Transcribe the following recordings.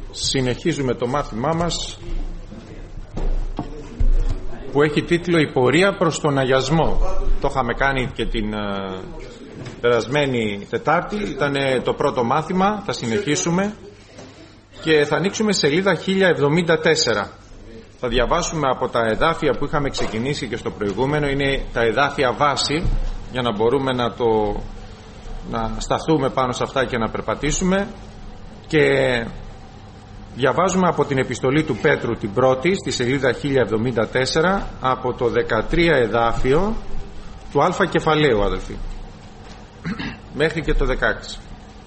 Συνεχίζουμε το μάθημά μας που έχει τίτλο «Η πορεία προς τον αγιασμό». Το είχαμε κάνει και την περασμένη Τετάρτη, ήταν το πρώτο μάθημα, θα συνεχίσουμε και θα ανοίξουμε σελίδα 1074. Θα διαβάσουμε από τα εδάφια που είχαμε ξεκινήσει και στο προηγούμενο, είναι τα εδάφια βάση για να μπορούμε να σταθούμε πάνω σε αυτά και να περπατήσουμε, και διαβάζουμε από την επιστολή του Πέτρου την πρώτη στη σελίδα 1074 από το 13 εδάφιο του α κεφαλαίου, αδελφοί, μέχρι και το 16.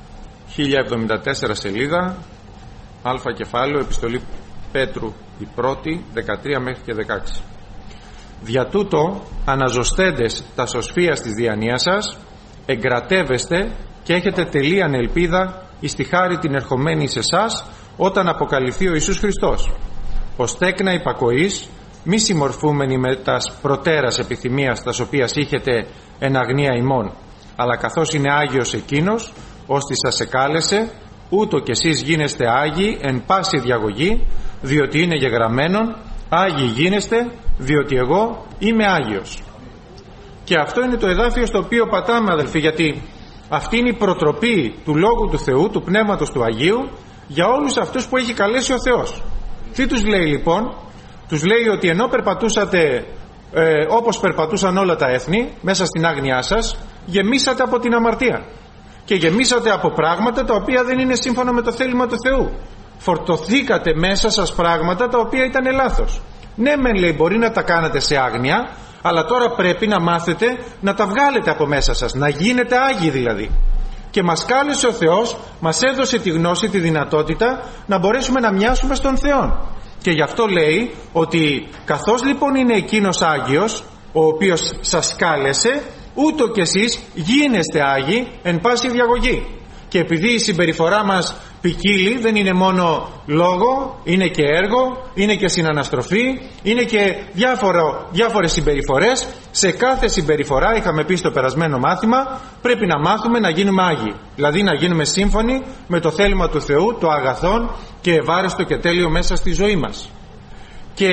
1074 σελίδα, α κεφάλαιο, επιστολή Πέτρου η πρώτη, 13 μέχρι και 16. Δια τούτο αναζωστέντες τα σωσφίας της διανοίας σας, εγκρατεύεστε και έχετε τελείαν ελπίδα εις τη χάρη την ερχομένη σε εσάς όταν αποκαλυφθεί ο Ιησούς Χριστός. Ως τέκνα υπακοής, μη συμμορφούμενοι με τας προτέρας επιθυμίας τας οποίας είχετε εν αγνία ημών, αλλά καθώς είναι Άγιος εκείνος ώστε σας εκάλεσε, ούτω κι εσείς γίνεστε Άγιοι εν πάση διαγωγή, διότι είναι γεγραμμένον Άγιοι γίνεστε, διότι εγώ είμαι Άγιος. Και αυτό είναι το εδάφιο στο οποίο πατάμε, αδελφοί, γιατί αυτή είναι η προτροπή του Λόγου του Θεού, του Πνεύματος του Αγίου, για όλους αυτούς που έχει καλέσει ο Θεός. Τι τους λέει λοιπόν? Τους λέει ότι ενώ περπατούσατε όπως περπατούσαν όλα τα έθνη μέσα στην άγνοιά σας, γεμίσατε από την αμαρτία και γεμίσατε από πράγματα τα οποία δεν είναι σύμφωνα με το θέλημα του Θεού. Φορτωθήκατε μέσα σας πράγματα τα οποία ήταν λάθος. Ναι μεν, λέει, μπορεί να τα κάνετε σε άγνοια, αλλά τώρα πρέπει να μάθετε να τα βγάλετε από μέσα σας, να γίνετε Άγιοι δηλαδή. Και μας κάλεσε ο Θεός, μας έδωσε τη γνώση, τη δυνατότητα να μπορέσουμε να μοιάσουμε στον Θεό. Και γι' αυτό λέει ότι καθώς λοιπόν είναι εκείνος Άγιος, ο οποίος σας κάλεσε, ούτω κι εσείς γίνεστε Άγιοι εν πάση διαγωγή. Και επειδή η συμπεριφορά μας ποικίλει, δεν είναι μόνο λόγο, είναι και έργο, είναι και συναναστροφή, είναι και διάφορες συμπεριφορές. Σε κάθε συμπεριφορά, είχαμε πει στο περασμένο μάθημα, πρέπει να μάθουμε να γίνουμε Άγιοι, δηλαδή να γίνουμε σύμφωνοι με το θέλημα του Θεού, το αγαθόν και ευάρεστο και τέλειο μέσα στη ζωή μας. Και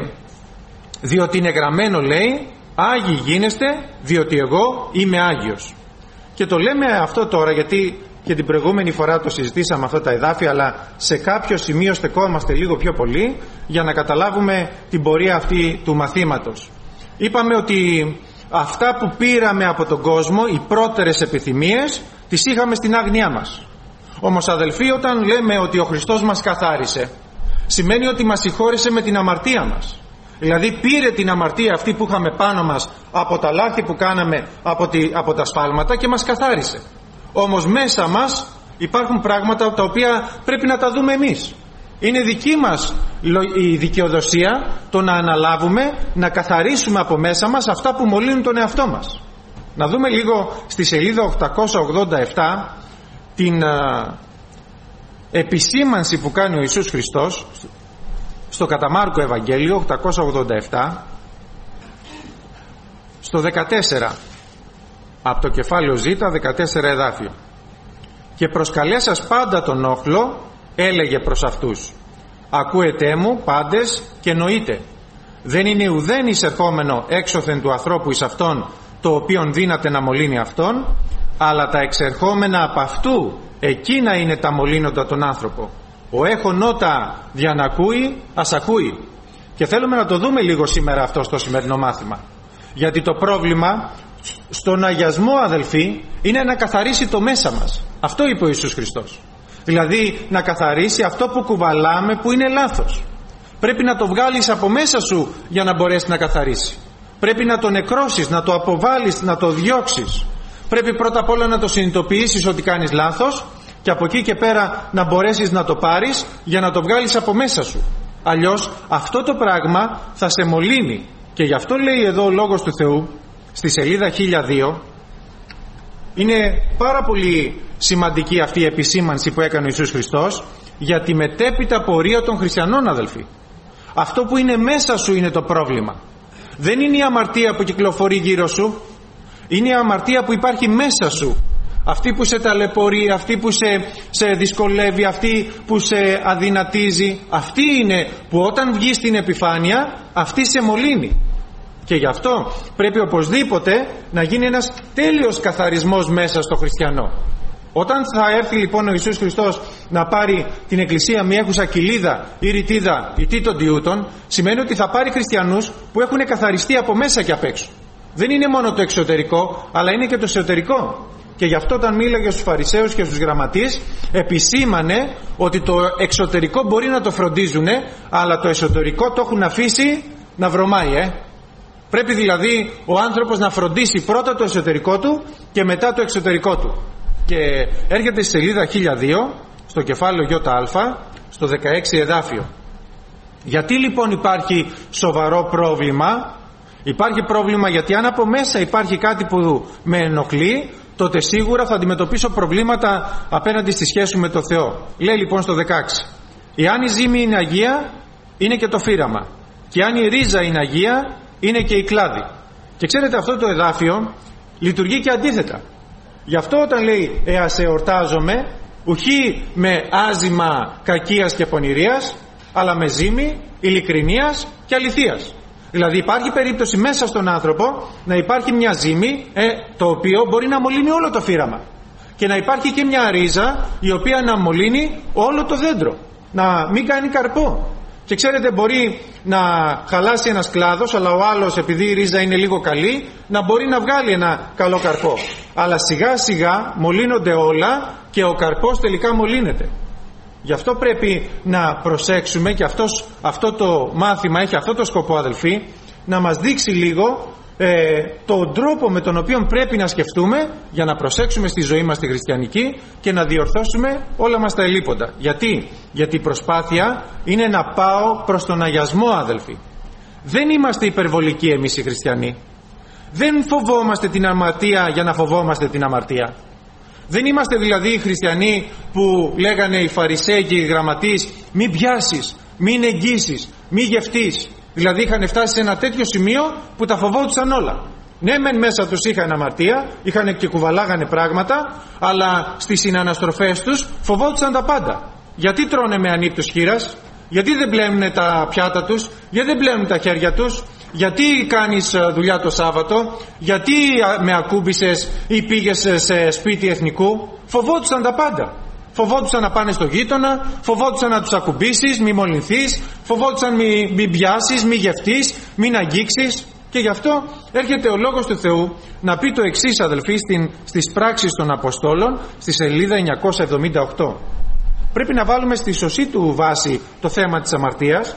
διότι είναι γραμμένο, λέει, Άγιοι γίνεστε, διότι εγώ είμαι Άγιος. Και το λέμε αυτό τώρα γιατί και την προηγούμενη φορά το συζητήσαμε αυτά τα εδάφια, αλλά σε κάποιο σημείο στεκόμαστε λίγο πιο πολύ για να καταλάβουμε την πορεία αυτή του μαθήματος. Είπαμε ότι αυτά που πήραμε από τον κόσμο, οι πρώτερες επιθυμίες, τις είχαμε στην άγνοιά μας. Όμως, αδελφοί, όταν λέμε ότι ο Χριστός μας καθάρισε, σημαίνει ότι μας συγχώρεσε με την αμαρτία μας. Δηλαδή πήρε την αμαρτία αυτή που είχαμε πάνω μας από τα λάθη που κάναμε, από τα σφάλματα, και μας καθάρισε. Όμως μέσα μας υπάρχουν πράγματα τα οποία πρέπει να τα δούμε εμείς. Είναι δική μας η δικαιοδοσία το να αναλάβουμε, να καθαρίσουμε από μέσα μας αυτά που μολύνουν τον εαυτό μας. Να δούμε λίγο στη σελίδα 887 την επισήμανση που κάνει ο Ιησούς Χριστός στο κατά Μάρκο Ευαγγέλιο 887 στο 14, από το κεφάλαιο Ζ, 14 εδάφιο. Και προσκαλέσας πάντα τον όχλο, έλεγε προς αυτούς, ακούετε μου πάντες και νοείτε, δεν είναι ουδέν εισερχόμενο έξωθεν του ανθρώπου εις αυτόν, το οποίον δύναται να μολύνει αυτόν, αλλά τα εξερχόμενα από αυτού, εκείνα είναι τα μολύνοντα τον άνθρωπο. Ο έχων ότα δια να ακούει, ας ακούει. Και θέλουμε να το δούμε λίγο σήμερα αυτό στο σημερινό μάθημα, γιατί το πρόβλημα στον αγιασμό, αδελφοί, είναι να καθαρίσει το μέσα μας. Αυτό είπε ο Ιησούς Χριστός. Δηλαδή να καθαρίσει αυτό που κουβαλάμε που είναι λάθος. Πρέπει να το βγάλεις από μέσα σου για να μπορέσει να καθαρίσει. Πρέπει να το νεκρώσεις, να το αποβάλεις, να το διώξεις. Πρέπει πρώτα απ' όλα να το συνειδητοποιήσεις ότι κάνεις λάθος, και από εκεί και πέρα να μπορέσεις να το πάρεις για να το βγάλεις από μέσα σου. Αλλιώς αυτό το πράγμα θα σε μολύνει. Και γι' αυτό λέει εδώ ο Λόγος του Θεού στη σελίδα 1002, είναι πάρα πολύ σημαντική αυτή η επισήμανση που έκανε ο Ιησούς Χριστός για τη μετέπειτα πορεία των χριστιανών, αδελφοί. Αυτό που είναι μέσα σου είναι το πρόβλημα. Δεν είναι η αμαρτία που κυκλοφορεί γύρω σου, είναι η αμαρτία που υπάρχει μέσα σου. αυτή που σε ταλαιπωρεί, αυτή που σε δυσκολεύει, αυτή που σε αδυνατίζει, αυτή είναι που όταν βγει στην επιφάνεια, αυτή σε μολύνει. Και γι' αυτό πρέπει οπωσδήποτε να γίνει ένας τέλειος καθαρισμός μέσα στο χριστιανό. Όταν θα έρθει λοιπόν ο Ιησούς Χριστός να πάρει την Εκκλησία μη έχουσα κοιλίδα ή ρητίδα ή τίτον τιούτον, σημαίνει ότι θα πάρει χριστιανούς που έχουν καθαριστεί από μέσα και απ' έξω. Δεν είναι μόνο το εξωτερικό, αλλά είναι και το εσωτερικό. Και γι' αυτό όταν μίλαγε στους Φαρισαίους και στους γραμματείς, επισήμανε ότι το εξωτερικό μπορεί να το φροντίζουν, αλλά το εσωτερικό το έχουν αφήσει να βρωμάει. Πρέπει δηλαδή ο άνθρωπος να φροντίσει πρώτα το εσωτερικό του και μετά το εξωτερικό του. Και έρχεται στη σελίδα 1002, στο κεφάλαιο ΙΑ, στο 16 εδάφιο. Γιατί λοιπόν υπάρχει σοβαρό πρόβλημα? Υπάρχει πρόβλημα γιατί αν από μέσα υπάρχει κάτι που με ενοχλεί, τότε σίγουρα θα αντιμετωπίσω προβλήματα απέναντι στη σχέση με το Θεό. Λέει λοιπόν στο 16: εάν η ζύμη είναι αγία, είναι και το φύραμα, και αν η ρίζα είναι αγία, είναι και η κλάδη. Και ξέρετε, αυτό το εδάφιο λειτουργεί και αντίθετα. Γι' αυτό όταν λέει ας εορτάζομαι, ουχή με άζημα κακίας και πονηρίας, αλλά με ζύμη ειλικρινίας και αληθείας. Δηλαδή υπάρχει περίπτωση μέσα στον άνθρωπο να υπάρχει μια ζύμη, το οποίο μπορεί να μολύνει όλο το φύραμα, και να υπάρχει και μια ρίζα η οποία να μολύνει όλο το δέντρο, να μην κάνει καρπό. Και ξέρετε, μπορεί να χαλάσει ένας κλάδος, αλλά ο άλλος, επειδή η ρίζα είναι λίγο καλή, να μπορεί να βγάλει ένα καλό καρπό. Αλλά σιγά σιγά μολύνονται όλα και ο καρπός τελικά μολύνεται. Γι' αυτό πρέπει να προσέξουμε, και αυτό το μάθημα έχει αυτό το σκοπό, αδελφοί, να μας δείξει λίγο τον τρόπο με τον οποίο πρέπει να σκεφτούμε για να προσέξουμε στη ζωή μας τη χριστιανική και να διορθώσουμε όλα μας τα ελλείποντα. Γιατί η προσπάθεια είναι να πάω προς τον αγιασμό, αδελφοί. Δεν είμαστε υπερβολικοί εμείς οι χριστιανοί. Δεν φοβόμαστε την αμαρτία για να φοβόμαστε την αμαρτία. Δεν είμαστε δηλαδή οι χριστιανοί που λέγανε οι Φαρισαίοι και οι γραμματείς μην πιάσεις, μην εγγύσεις, μην γευτείς. Δηλαδή είχαν φτάσει σε ένα τέτοιο σημείο που τα φοβόντουσαν όλα. Ναι, μεν μέσα τους είχαν αμαρτία, είχαν και κουβαλάγανε πράγματα, αλλά στις συναναστροφές τους φοβόντουσαν τα πάντα. Γιατί τρώνε με ανύπτους χήρας? Γιατί δεν πλένουν τα πιάτα τους? Γιατί δεν πλένουν τα χέρια τους? Γιατί κάνεις δουλειά το Σάββατο? Γιατί με ακούμπησες ή πήγες σε σπίτι εθνικού? Φοβόντουσαν τα πάντα. Φοβόντουσαν να πάνε στο γείτονα, φοβόντουσαν να τους ακουμπήσεις, μη μολυνθείς, φοβόντουσαν μην πιάσεις, μη γευτείς, μην αγγίξεις. Και γι' αυτό έρχεται ο Λόγος του Θεού να πει το εξής, αδελφοί, στις πράξεις των Αποστόλων, στη σελίδα 978. Πρέπει να βάλουμε στη σωστή του βάση το θέμα της αμαρτίας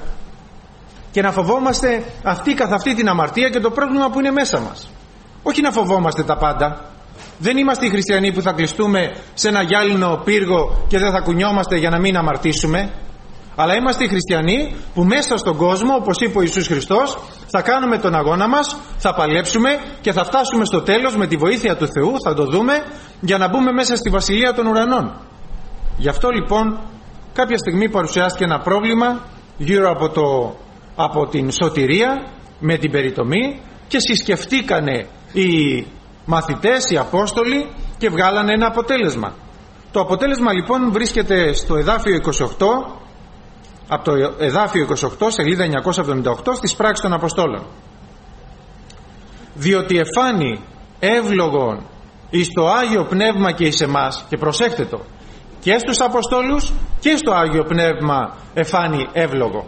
και να φοβόμαστε αυτή καθ' αυτή την αμαρτία και το πρόβλημα που είναι μέσα μας. Όχι να φοβόμαστε τα πάντα. Δεν είμαστε οι χριστιανοί που θα κλειστούμε σε ένα γυάλινο πύργο και δεν θα κουνιόμαστε για να μην αμαρτήσουμε. Αλλά είμαστε οι χριστιανοί που μέσα στον κόσμο, όπως είπε ο Ιησούς Χριστός, θα κάνουμε τον αγώνα μας, θα παλέψουμε και θα φτάσουμε στο τέλος με τη βοήθεια του Θεού, θα το δούμε, για να μπούμε μέσα στη Βασιλεία των Ουρανών. Γι' αυτό λοιπόν κάποια στιγμή παρουσιάστηκε ένα πρόβλημα γύρω από την σωτηρία με την περιτομή και συσκεφτήκανε οι μαθητές, οι Απόστολοι, και βγάλανε ένα αποτέλεσμα. Το αποτέλεσμα λοιπόν βρίσκεται στο εδάφιο 28, από το εδάφιο 28, σελίδα 978, στις πράξεις των Αποστόλων. Διότι εφάνει εύλογον εις το Άγιο Πνεύμα και εις εμάς, και προσέχτε το, και στους Αποστόλους και στο Άγιο Πνεύμα εφάνει εύλογο.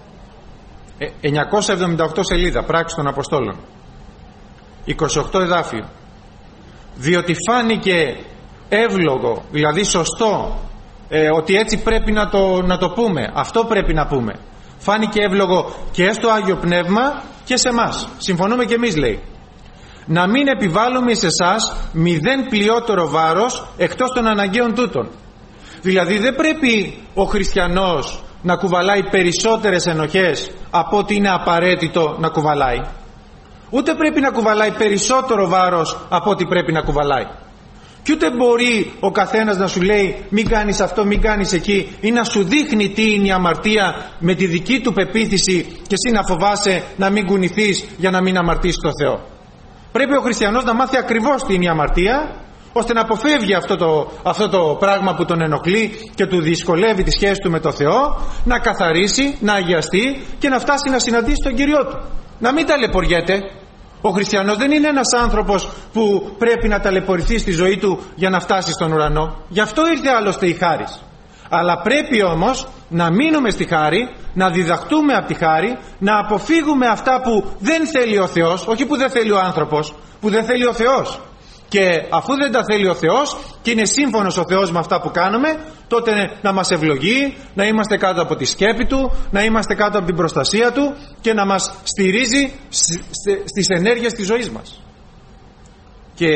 978 σελίδα, πράξεις των Αποστόλων, 28 εδάφιο. Διότι φάνηκε εύλογο, δηλαδή σωστό, ότι έτσι πρέπει να το πούμε, αυτό πρέπει να πούμε. Φάνηκε εύλογο και στο Άγιο Πνεύμα και σε εμάς. Συμφωνούμε και εμείς, λέει, να μην επιβάλλουμε σε εσάς μηδέν πλειότερο βάρος εκτός των αναγκαίων τούτων. Δηλαδή δεν πρέπει ο χριστιανός να κουβαλάει περισσότερες ενοχές από ό,τι είναι απαραίτητο να κουβαλάει. Ούτε πρέπει να κουβαλάει περισσότερο βάρος από ό,τι πρέπει να κουβαλάει. Και ούτε μπορεί ο καθένας να σου λέει μην κάνεις αυτό, μην κάνεις εκεί, ή να σου δείχνει τι είναι η αμαρτία με τη δική του πεποίθηση και εσύ να φοβάσαι να μην κουνηθείς για να μην αμαρτήσεις το Θεό. Πρέπει ο χριστιανός να μάθει ακριβώς τι είναι η αμαρτία, ώστε να αποφεύγει αυτό το πράγμα που τον ενοχλεί και του δυσκολεύει τη σχέση του με το Θεό, να καθαρίσει, να αγιαστεί και να φτάσει να συναντήσει τον Κύριό του. Να μην ταλαιπωριέται. Ο χριστιανός δεν είναι ένας άνθρωπος που πρέπει να ταλαιπωρηθεί στη ζωή του για να φτάσει στον ουρανό. Γι' αυτό ήρθε άλλωστε η χάρις. Αλλά πρέπει όμως να μείνουμε στη χάρη, να διδαχτούμε από τη χάρη, να αποφύγουμε αυτά που δεν θέλει ο Θεός, όχι που δεν θέλει ο άνθρωπος, που δεν θέλει ο Θεός. Και αφού δεν τα θέλει ο Θεός και είναι σύμφωνος ο Θεός με αυτά που κάνουμε, τότε να μας ευλογεί, να είμαστε κάτω από τη σκέπη Του, να είμαστε κάτω από την προστασία Του και να μας στηρίζει στις ενέργειες της ζωής μας. Και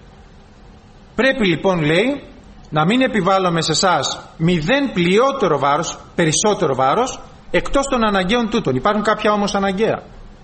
πρέπει λοιπόν, λέει, να μην επιβάλλουμε σε εσάς μηδέν πλειότερο βάρος, περισσότερο βάρος, εκτός των αναγκαίων τούτων. Υπάρχουν κάποια όμως αναγκαία.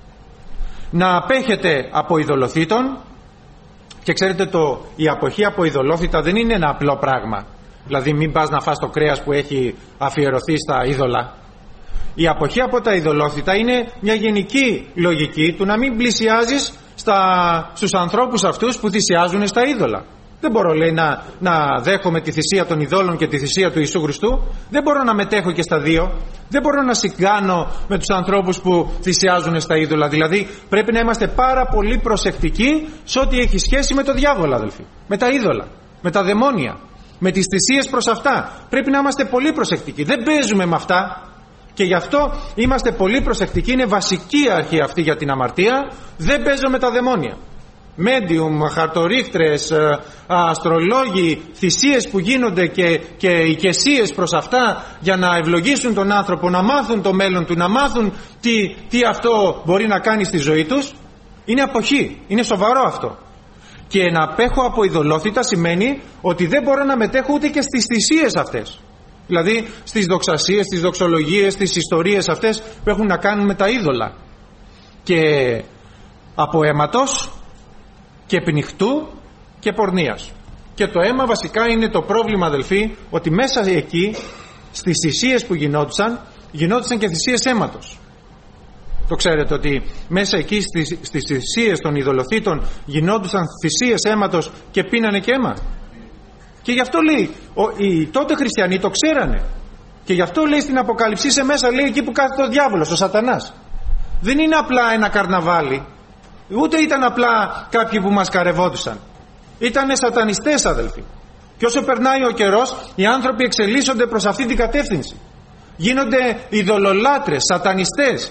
Να απέχετε από ειδωλοθύτων. Και ξέρετε, η αποχή από ειδωλόθυτα δεν είναι ένα απλό πράγμα. Δηλαδή μην πας να φας το κρέας που έχει αφιερωθεί στα είδωλα. Η αποχή από τα ειδωλόθυτα είναι μια γενική λογική του να μην πλησιάζεις στους ανθρώπους αυτούς που θυσιάζουν στα είδωλα. Δεν μπορώ, λέει, να δέχομαι τη θυσία των ειδόλων και τη θυσία του Ιησού Χριστού. Δεν μπορώ να μετέχω και στα δύο. Δεν μπορώ να συγκάνω με τους ανθρώπους που θυσιάζουν στα είδωλα. Δηλαδή πρέπει να είμαστε πάρα πολύ προσεκτικοί σε ό,τι έχει σχέση με το διάβολο, αδελφοί. Με τα είδωλα, με τα δαιμόνια, με τις θυσίες προς αυτά. Πρέπει να είμαστε πολύ προσεκτικοί. Δεν παίζουμε με αυτά. Και γι' αυτό είμαστε πολύ προσεκτικοί. Είναι βασική αρχή αυτή για την αμαρτία. Δεν παίζω με τα δαιμόνια. Μέντιουμ, χαρτορίχτρες, αστρολόγοι, θυσίες που γίνονται και οικεσίες προς αυτά για να ευλογήσουν τον άνθρωπο, να μάθουν το μέλλον του, να μάθουν τι αυτό μπορεί να κάνει στη ζωή τους, είναι αποχή, είναι σοβαρό αυτό. Και να απέχω από ειδωλόθυτα σημαίνει ότι δεν μπορώ να μετέχω ούτε και στις θυσίες αυτές. Δηλαδή στις δοξασίες, στις δοξολογίες, στις ιστορίες αυτές που έχουν να κάνουν με τα είδωλα. Και από αίματος και πνιχτού και πορνείας. Και το αίμα βασικά είναι το πρόβλημα, αδελφοί, ότι μέσα εκεί στις θυσίες που γινόντουσαν και θυσίες αίματος. Το ξέρετε ότι μέσα εκεί στις θυσίες των ειδωλοθύτων γινόντουσαν θυσίες αίματος και πίνανε και αίμα. Και γι' αυτό λέει οι τότε χριστιανοί το ξέρανε. Και γι' αυτό λέει στην Αποκαλυψή μέσα, λέει, εκεί που κάθεται ο διάβολος, ο σατανάς. Δεν είναι απλά ένα καρναβάλι. Ούτε ήταν απλά κάποιοι που μας καρευόντουσαν. Ήτανε σατανιστές, αδελφοί. Και όσο περνάει ο καιρός, οι άνθρωποι εξελίσσονται προς αυτή την κατεύθυνση. Γίνονται ειδωλολάτρες, σατανιστές.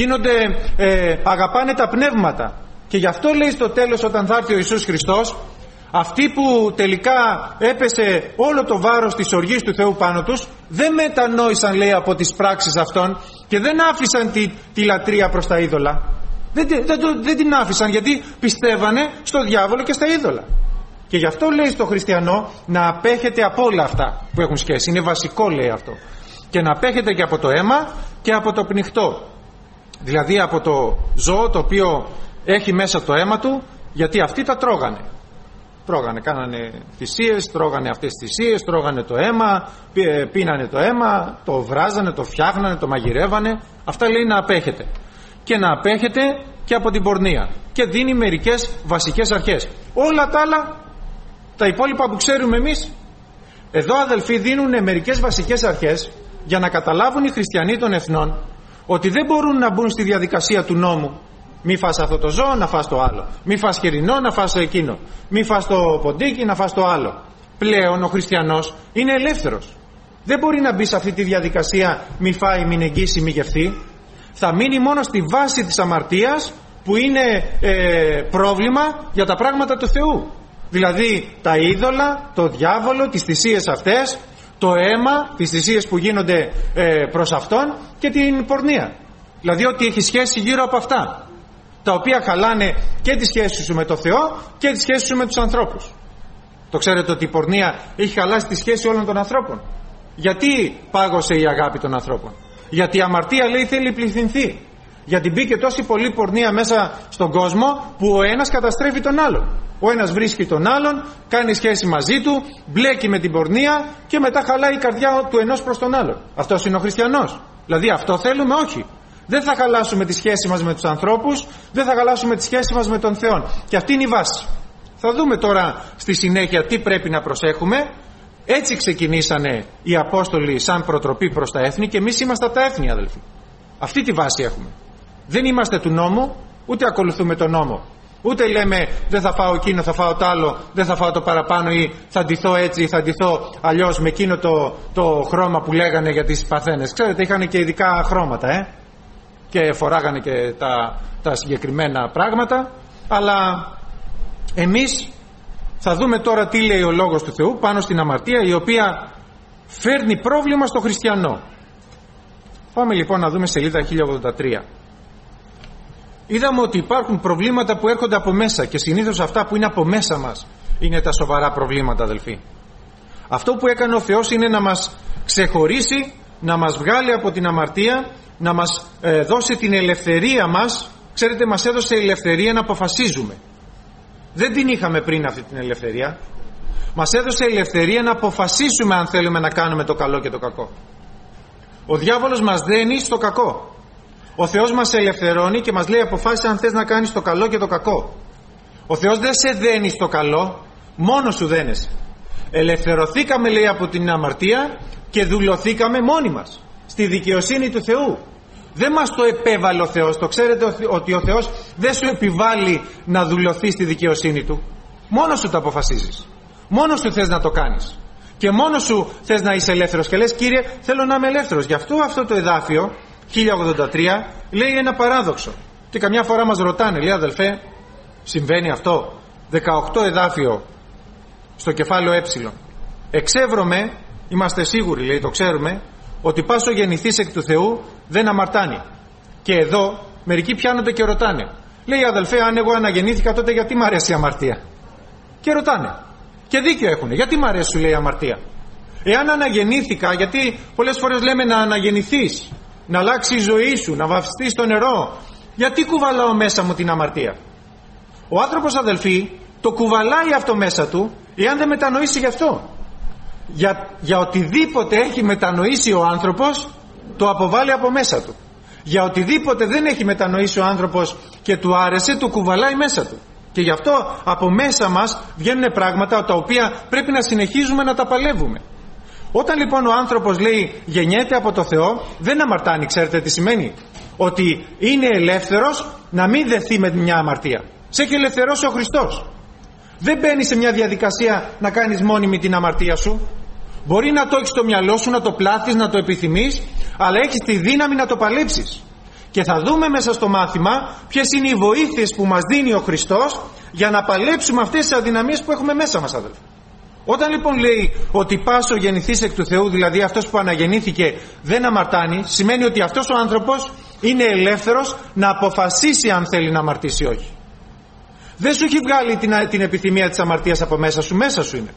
Αγαπάνε τα πνεύματα. Και γι' αυτό λέει στο τέλος, όταν θα έρθει ο Ιησούς Χριστός, αυτοί που τελικά έπεσε όλο το βάρος της οργής του Θεού πάνω τους, δεν μετανόησαν, λέει, από τις πράξεις αυτών και δεν άφησαν τη λατρεία προς τα είδωλα. Δεν την άφησαν, γιατί πιστεύανε στο διάβολο και στα είδωλα. Και γι' αυτό λέει στο χριστιανό να απέχετε από όλα αυτά που έχουν σχέση. Είναι βασικό, λέει αυτό. Και να απέχετε και από το αίμα και από το πνιχτό. Δηλαδή από το ζώο το οποίο έχει μέσα το αίμα του, γιατί αυτοί τα τρώγανε. Κάνανε θυσίες, τρώγανε αυτές τις θυσίες, τρώγανε το αίμα, πίνανε το αίμα, το βράζανε, το φτιάχνανε, το μαγειρεύανε. Αυτά λέει να απέχετε. Και να απέχετε και από την πορνεία. Και δίνει μερικές βασικές αρχές. Όλα τα άλλα, τα υπόλοιπα που ξέρουμε εμείς, εδώ, αδελφοί, δίνουν μερικές βασικές αρχές για να καταλάβουν οι χριστιανοί των εθνών ότι δεν μπορούν να μπουν στη διαδικασία του νόμου. Μη φας αυτό το ζώο, να φας το άλλο. Μη φας χοιρινό, να φας εκείνο. Μη φας το ποντίκι, να φας το άλλο. Πλέον ο χριστιανός είναι ελεύθερος. Δεν μπορεί να μπει σε αυτή τη διαδικασία μη φάει, μην εγγύσει, μη γευθεί. Θα μείνει μόνο στη βάση της αμαρτίας που είναι πρόβλημα για τα πράγματα του Θεού. Δηλαδή τα είδωλα, το διάβολο, τις θυσίες αυτές, το αίμα, τις θυσίες που γίνονται προς αυτόν και την πορνεία. Δηλαδή ό,τι έχει σχέση γύρω από αυτά, τα οποία χαλάνε και τη σχέση σου με το Θεό και τη σχέση σου με τους ανθρώπους. Το ξέρετε ότι η πορνεία έχει χαλάσει τη σχέση όλων των ανθρώπων. Γιατί πάγωσε η αγάπη των ανθρώπων? Γιατί η αμαρτία, λέει, θέλει πληθυνθεί. Γιατί μπήκε τόση πολλή πορνεία μέσα στον κόσμο που ο ένας καταστρέφει τον άλλον. Ο ένας βρίσκει τον άλλον, κάνει σχέση μαζί του, μπλέκει με την πορνεία και μετά χαλάει η καρδιά του ενός προς τον άλλον. Αυτός είναι ο χριστιανός? Δηλαδή αυτό θέλουμε? Όχι. Δεν θα χαλάσουμε τη σχέση μας με τους ανθρώπους, δεν θα χαλάσουμε τη σχέση μας με τον Θεό. Και αυτή είναι η βάση. Θα δούμε τώρα στη συνέχεια τι πρέπει να προσέχουμε. Έτσι ξεκινήσανε οι Απόστολοι σαν προτροπή προς τα έθνη και εμείς είμαστε από τα έθνη, αδελφοί. Αυτή τη βάση έχουμε. Δεν είμαστε του νόμου, ούτε ακολουθούμε τον νόμο. Ούτε λέμε δεν θα φάω εκείνο, θα φάω το άλλο, δεν θα φάω το παραπάνω ή θα ντυθώ έτσι ή θα ντυθώ αλλιώς με εκείνο το χρώμα που λέγανε για τις Παρθένες. Ξέρετε, είχαν και ειδικά χρώματα και φοράγανε και τα συγκεκριμένα πράγματα. Αλλά εμείς θα δούμε τώρα τι λέει ο Λόγος του Θεού πάνω στην αμαρτία, η οποία φέρνει πρόβλημα στο χριστιανό. Πάμε λοιπόν να δούμε σελίδα 1083. Είδαμε ότι υπάρχουν προβλήματα που έρχονται από μέσα και συνήθως αυτά που είναι από μέσα μας είναι τα σοβαρά προβλήματα, αδελφοί. Αυτό που έκανε ο Θεός είναι να μας ξεχωρίσει, να μας βγάλει από την αμαρτία, να μας δώσει την ελευθερία μας. Ξέρετε, μας έδωσε ελευθερία να αποφασίζουμε. Δεν την είχαμε πριν αυτή την ελευθερία. Μας έδωσε ελευθερία να αποφασίσουμε αν θέλουμε να κάνουμε το καλό και το κακό. Ο διάβολος μας δένει στο κακό. Ο Θεός μας ελευθερώνει και μας λέει αποφάσισε αν θες να κάνεις το καλό και το κακό. Ο Θεός δεν σε δένει στο καλό, μόνος σου δένεσαι. Ελευθερωθήκαμε, λέει, από την αμαρτία και δουλωθήκαμε μόνοι μας στη δικαιοσύνη του Θεού. Δεν μας το επέβαλε ο Θεός. Το ξέρετε ότι ο Θεός δεν σου επιβάλλει να δουλωθεί στη δικαιοσύνη Του. Μόνος σου το αποφασίζεις. Μόνος σου θες να το κάνεις. Και μόνος σου θες να είσαι ελεύθερος. Και λες, Κύριε, θέλω να είμαι ελεύθερος. Γι' αυτό το εδάφιο 1083 λέει ένα παράδοξο. Και καμιά φορά μας ρωτάνε, λέει, αδελφέ, συμβαίνει αυτό? 18 εδάφιο στο κεφάλαιο ε. Εξεύρωμε, είμαστε σίγουροι, λέει, το ξέρουμε, ότι πάσο γεννηθείς εκ του Θεού δεν αμαρτάνει. Και εδώ μερικοί πιάνονται και ρωτάνε, λέει, αδελφέ, αν εγώ αναγεννήθηκα, τότε γιατί μ' αρέσει η αμαρτία? Και ρωτάνε. Και δίκιο έχουν. Γιατί μ' αρέσει, σου λέει, η αμαρτία? Εάν αναγεννήθηκα, γιατί πολλές φορές λέμε να αναγεννηθείς, να αλλάξει η ζωή σου, να βαφτείς στο νερό, γιατί κουβαλάω μέσα μου την αμαρτία? Ο άνθρωπος, αδελφοί, το κουβαλάει αυτό μέσα του, εάν δεν μετανοήσει γι' αυτό. Για οτιδήποτε έχει μετανοήσει ο άνθρωπος, το αποβάλλει από μέσα του. Για οτιδήποτε δεν έχει μετανοήσει ο άνθρωπος και του άρεσε, το κουβαλάει μέσα του. Και γι' αυτό από μέσα μας βγαίνουν πράγματα τα οποία πρέπει να συνεχίζουμε να τα παλεύουμε. Όταν λοιπόν ο άνθρωπος, λέει, γεννιέται από το Θεό, δεν αμαρτάνει. Ξέρετε τι σημαίνει? Ότι είναι ελεύθερος να μην δεθεί με μια αμαρτία. Σε έχει ελευθερώσει ο Χριστός. Δεν μπαίνει σε μια διαδικασία να κάνεις μόνιμη την αμαρτία σου. Μπορεί να το έχεις στο μυαλό σου, να το πλάθεις, να το επιθυμείς, αλλά έχεις τη δύναμη να το παλέψεις. Και θα δούμε μέσα στο μάθημα ποιες είναι οι βοήθειες που μας δίνει ο Χριστός για να παλέψουμε αυτές τις αδυναμίες που έχουμε μέσα μας, αδελφοί. Όταν λοιπόν λέει ότι πάσο γεννηθείς εκ του Θεού, δηλαδή αυτός που αναγεννήθηκε δεν αμαρτάνει, σημαίνει ότι αυτός ο άνθρωπος είναι ελεύθερος να αποφασίσει αν θέλει να αμαρτήσει ή όχι. Δεν σου έχει βγάλει την επιθυμία της αμαρτίας από μέσα σου είναι.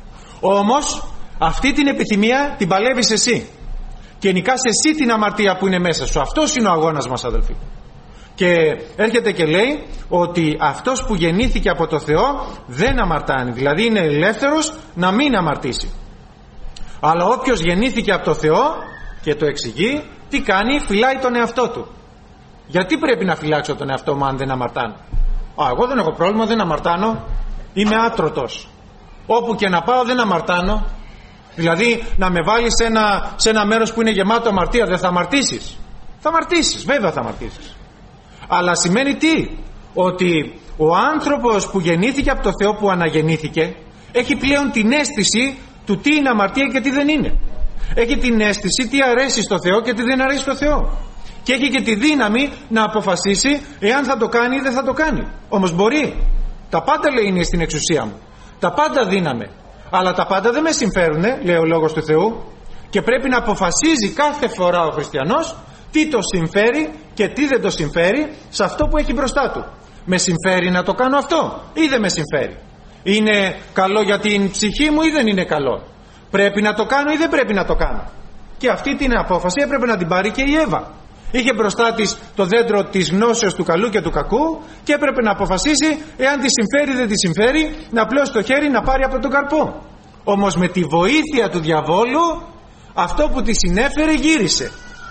Όμως αυτή την επιθυμία την παλεύεις εσύ και νικάς εσύ την αμαρτία που είναι μέσα σου. Αυτός είναι ο αγώνας μας, αδελφοί. Και έρχεται και λέει ότι αυτός που γεννήθηκε από το Θεό δεν αμαρτάνει, δηλαδή είναι ελεύθερος να μην αμαρτήσει. Αλλά όποιος γεννήθηκε από το Θεό, και το εξηγεί, τι κάνει? Φυλάει τον εαυτό του. Γιατί πρέπει να φυλάξω τον εαυτό μου αν δεν αμαρτάνω? Εγώ δεν έχω πρόβλημα, δεν αμαρτάνω, είμαι άτρωτος, όπου και να πάω δεν αμαρτάνω. Δηλαδή να με βάλεις σε ένα μέρος που είναι γεμάτο αμαρτία, δεν θα αμαρτήσεις? Θα αμαρτήσεις, βέβαια θα αμαρτήσεις. Αλλά σημαίνει τι? Ότι ο άνθρωπος που γεννήθηκε από το Θεό, που αναγεννήθηκε, έχει πλέον την αίσθηση του τι είναι αμαρτία και τι δεν είναι. Έχει την αίσθηση τι αρέσει στο Θεό και τι δεν αρέσει στο Θεό. Και έχει και τη δύναμη να αποφασίσει εάν θα το κάνει ή δεν θα το κάνει. Όμως μπορεί. Τα πάντα, λέει, είναι στην εξουσία μου. Τα πάντα δύναμη. Αλλά τα πάντα δεν με συμφέρουνε, λέει ο Λόγος του Θεού. Και πρέπει να αποφασίζει κάθε φορά ο χριστιανός τι το συμφέρει και τι δεν το συμφέρει σε αυτό που έχει μπροστά του. Με συμφέρει να το κάνω αυτό ή δεν με συμφέρει? Είναι καλό για την ψυχή μου ή δεν είναι καλό? Πρέπει να το κάνω ή δεν πρέπει να το κάνω? Και αυτή την απόφαση έπρεπε να την πάρει και η Εύα. Είχε μπροστά της το δέντρο της γνώσεως του καλού και του κακού και έπρεπε να αποφασίσει εάν τη συμφέρει ή δεν τη συμφέρει, να πλώσει το χέρι να πάρει από τον καρπό. Όμως με τη βοήθεια του διαβόλου αυτό που τη συνέφερε γύρισε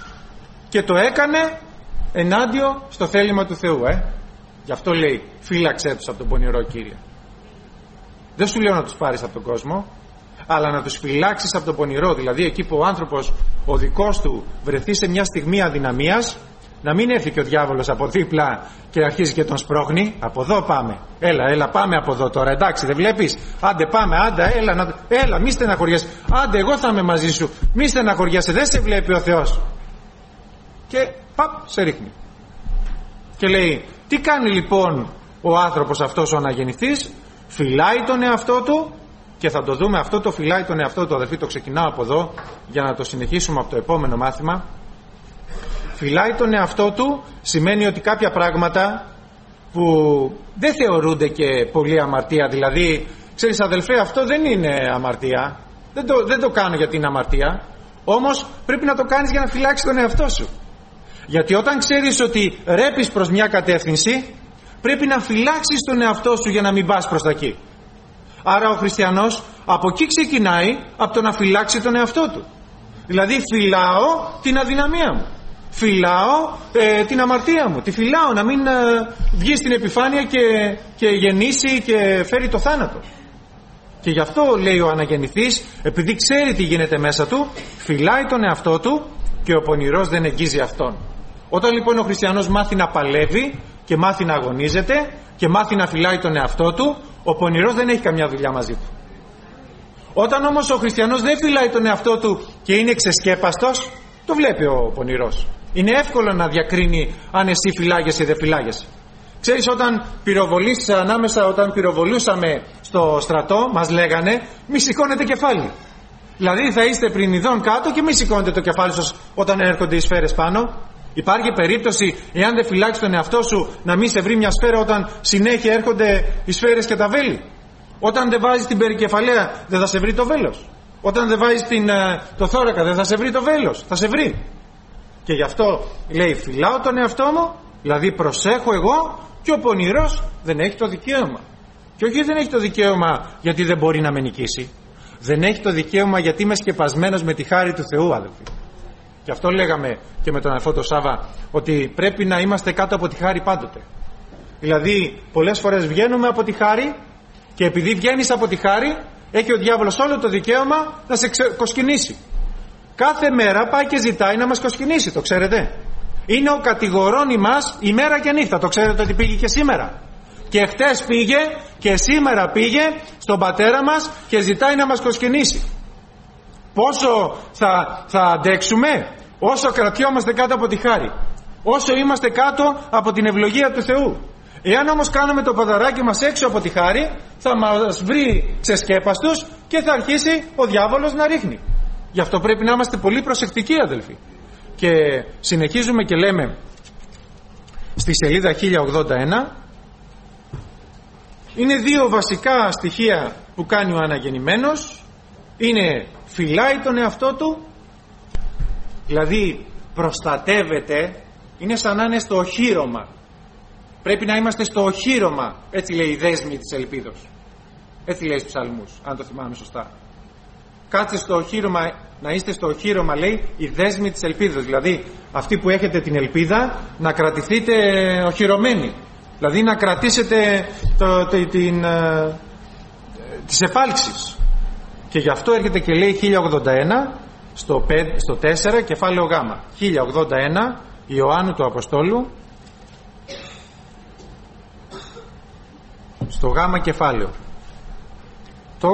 και το έκανε ενάντιο στο θέλημα του Θεού. Γι' αυτό λέει φύλαξέ τους από τον πονηρό Κύριε. Δεν σου λέω να τους πάρεις από τον κόσμο, αλλά να τους φυλάξεις από τον πονηρό. Δηλαδή εκεί που ο άνθρωπος ο δικός του βρεθεί σε μια στιγμή αδυναμίας, να μην έρθει και ο διάβολος από δίπλα και αρχίζει και τον σπρώχνει. Από εδώ πάμε, έλα πάμε από εδώ τώρα, εντάξει δεν βλέπεις, άντε πάμε, άντε έλα μη στεναχωριέσαι, άντε εγώ θα είμαι μαζί σου, μη στεναχωριέσαι, δεν σε βλέπει ο Θεός. Και παπ σε ρίχνει. Και λέει, τι κάνει λοιπόν ο άνθρωπος αυτός ο αναγεννηθής? Φυλάει τον εαυτό του. Και θα το δούμε αυτό το φυλάει τον εαυτό του, αδελφοί, το ξεκινάω από εδώ για να το συνεχίσουμε από το επόμενο μάθημα. Φυλάει τον εαυτό του σημαίνει ότι κάποια πράγματα που δεν θεωρούνται και πολύ αμαρτία, δηλαδή ξέρεις αδελφέ, αυτό δεν είναι αμαρτία, δεν το κάνω γιατί είναι αμαρτία, όμως πρέπει να το κάνεις για να φυλάξεις τον εαυτό σου. Γιατί όταν ξέρεις ότι ρέπεις προς μια κατεύθυνση, πρέπει να φυλάξεις τον εαυτό σου για να μην πας προς τα εκεί. Άρα ο χριστιανός από εκεί ξεκινάει, από το να φυλάξει τον εαυτό του. Δηλαδή φυλάω την αδυναμία μου, φυλάω την αμαρτία μου, τη φυλάω να μην βγει στην επιφάνεια και γεννήσει και φέρει το θάνατο. Και γι' αυτό λέει ο αναγεννηθής, επειδή ξέρει τι γίνεται μέσα του, φυλάει τον εαυτό του και ο πονηρός δεν εγγίζει αυτόν. Όταν λοιπόν ο χριστιανός μάθει να παλεύει και μάθει να αγωνίζεται και μάθει να φυλάει τον εαυτό του, ο πονηρός δεν έχει καμιά δουλειά μαζί του. Όταν όμως ο χριστιανός δεν φυλάει τον εαυτό του και είναι ξεσκέπαστος, το βλέπει ο πονηρός. Είναι εύκολο να διακρίνει αν εσύ φυλάγεσαι ή δεν φυλάγεσαι. Ξέρεις, όταν πυροβολούσαμε στο στρατό, μας λέγανε μη σηκώνετε κεφάλι. Δηλαδή θα είστε πριν ειδών κάτω και μη σηκώνετε το κεφάλι σας όταν έρχονται οι σφαίρες πάνω. Υπάρχει περίπτωση, εάν δεν φυλάξεις τον εαυτό σου, να μην σε βρει μια σφαίρα όταν συνέχεια έρχονται οι σφαίρες και τα βέλη? Όταν δεν βάζεις την περικεφαλαία, δεν θα σε βρει το βέλος? Όταν δεν βάζεις το θώρακα, δεν θα σε βρει το βέλος? Θα σε βρει. Και γι' αυτό λέει, φυλάω τον εαυτό μου, δηλαδή προσέχω εγώ, και ο πονηρός δεν έχει το δικαίωμα. Και όχι δεν έχει το δικαίωμα γιατί δεν μπορεί να με νικήσει. Δεν έχει το δικαίωμα γιατί είμαι σκεπασμένος με τη χάρη του Θεού, αδελφοί. Και αυτό λέγαμε και με τον αδελφό το Σάβα, ότι πρέπει να είμαστε κάτω από τη χάρη πάντοτε. Δηλαδή πολλές φορές βγαίνουμε από τη χάρη και επειδή βγαίνεις από τη χάρη, έχει ο διάβολος όλο το δικαίωμα να σε κοσκινήσει. Κάθε μέρα πάει και ζητάει να μας κοσκινήσει, το ξέρετε. Είναι ο κατηγορών ημάς ημέρα και νύχτα, το ξέρετε ότι πήγε και σήμερα. Και χτες πήγε και σήμερα πήγε στον πατέρα μας και ζητάει να μας κοσκινήσει. Πόσο θα αντέξουμε? Όσο κρατιόμαστε κάτω από τη χάρη, όσο είμαστε κάτω από την ευλογία του Θεού. Εάν όμως κάνουμε το ποδαράκι μας έξω από τη χάρη, θα μας βρει ξεσκέπαστος και θα αρχίσει ο διάβολος να ρίχνει. Γι' αυτό πρέπει να είμαστε πολύ προσεκτικοί, αδελφοί. Και συνεχίζουμε και λέμε στη σελίδα 1081, είναι δύο βασικά στοιχεία που κάνει ο αναγεννημένος. Είναι φυλάει τον εαυτό του, δηλαδή προστατεύεται, είναι σαν να είναι στο οχύρωμα. Πρέπει να είμαστε στο οχύρωμα, έτσι λέει η δέσμη της ελπίδος. Έτσι λέει στους ψαλμούς, αν το θυμάμαι σωστά. Κάτσε στο οχύρωμα, να είστε στο οχύρωμα, λέει, η δέσμη της ελπίδος. Δηλαδή αυτοί που έχετε την ελπίδα να κρατηθείτε οχυρωμένοι. Δηλαδή να κρατήσετε τις επάλξεις. Και γι' αυτό έρχεται και λέει 1081 στο 4 κεφάλαιο Γ. 1081 Ιωάννου του Αποστόλου στο Γ κεφάλαιο, το